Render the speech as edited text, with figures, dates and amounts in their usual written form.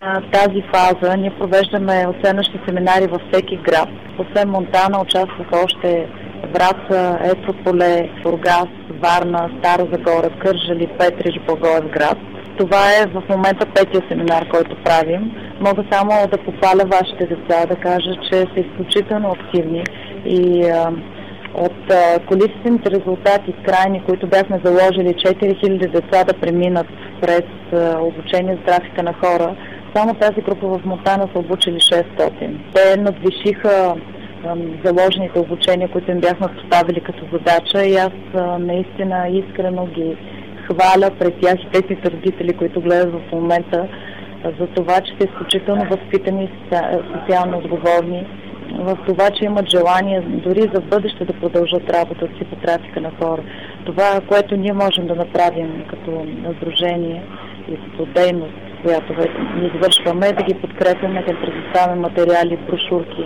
тази фаза ние провеждаме оценъчни семинари във всеки град. Освен Монтана участваха още Враца, Етрополе, Бургас, Варна, Стара Загора, Кърджали, Петрич, Благоевград. Това е в момента петия семинар, който правим. Мога само да похваля вашите деца, да кажа, че са изключително активни и от количествените резултати крайни, които бяхме заложили 4000 деца да преминат през обучение за трафика на хора, само тази група в Монтана са обучили 600. Те надвишиха заложените обучения, които им бяхме поставили като задача и аз наистина искрено ги хваля пред тях и техните родители, които гледат в момента, за това, че са изключително възпитани и социално отговорни, в това, че имат желание дори за бъдеще да продължат работата си по трафика на хора. Това, което ние можем да направим като сдружение и като дейност, която ние извършваме, е да ги подкрепяме, да им предоставяме материали, брошурки,